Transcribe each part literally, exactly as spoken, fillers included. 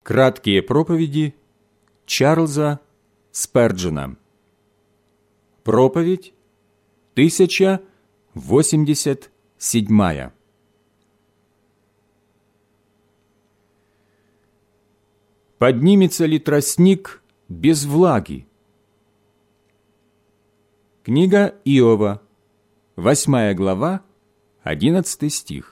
Краткие проповеди Чарльза Сперджена. Проповедь тысяча восемьдесят седьмая. Поднимется ли тростник без влаги? Книга Иова, восьмая глава, одиннадцатый стих.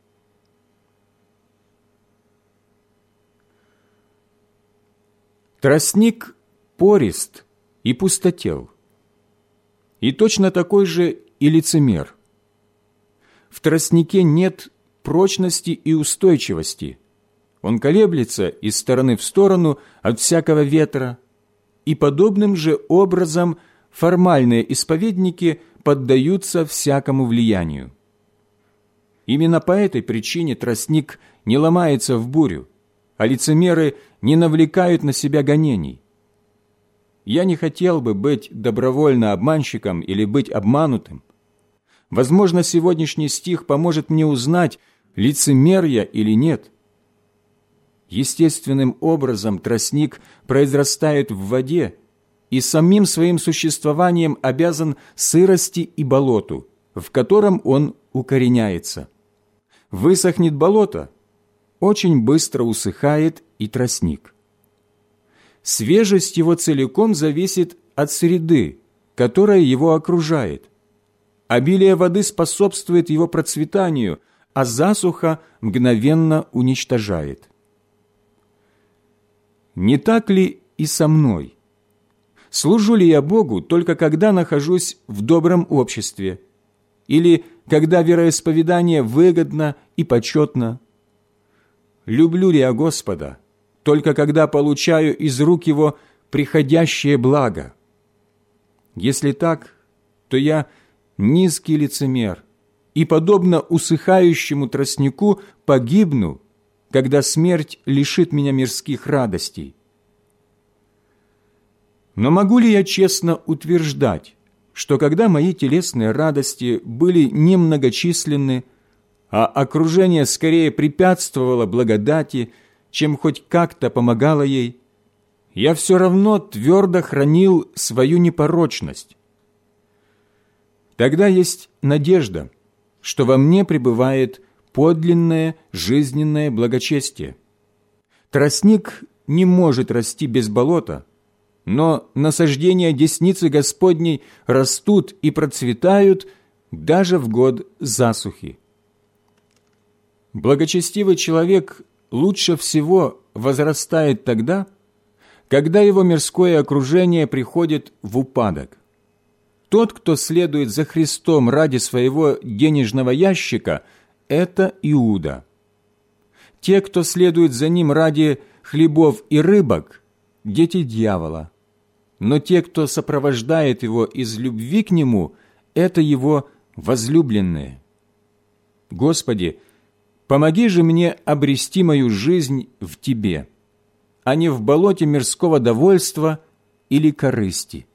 Тростник порист и пустотел, и точно такой же и лицемер. В тростнике нет прочности и устойчивости. Он колеблется из стороны в сторону от всякого ветра, и подобным же образом формальные исповедники поддаются всякому влиянию. Именно по этой причине тростник не ломается в бурю, а лицемеры не навлекают на себя гонений. Я не хотел бы быть добровольно обманщиком или быть обманутым. Возможно, сегодняшний стих поможет мне узнать, лицемер я или нет. Естественным образом тростник произрастает в воде и самим своим существованием обязан сырости и болоту, в котором он укореняется. Высохнет болото, очень быстро усыхает и тростник. Свежесть его целиком зависит от среды, которая его окружает. Обилие воды способствует его процветанию, а засуха мгновенно уничтожает. Не так ли и со мной? Служу ли я Богу только когда нахожусь в добром обществе, или когда вероисповедание выгодно и почетно? Люблю ли я Господа только когда получаю из рук Его приходящее благо? Если так, то я низкий лицемер и, подобно усыхающему тростнику, погибну, когда смерть лишит меня мирских радостей. Но могу ли я честно утверждать, что когда мои телесные радости были немногочисленны, а окружение скорее препятствовало благодати, чем хоть как-то помогало ей, я все равно твердо хранил свою непорочность? Тогда есть надежда, что во мне пребывает подлинное жизненное благочестие. Тростник не может расти без болота, но насаждения десницы Господней растут и процветают даже в год засухи. Благочестивый человек лучше всего возрастает тогда, когда его мирское окружение приходит в упадок. Тот, кто следует за Христом ради своего денежного ящика, это Иуда. Те, кто следует за ним ради хлебов и рыбок, дети дьявола. Но те, кто сопровождает его из любви к нему, это его возлюбленные. Господи, помоги же мне обрести мою жизнь в Тебе, а не в болоте мирского довольства или корысти.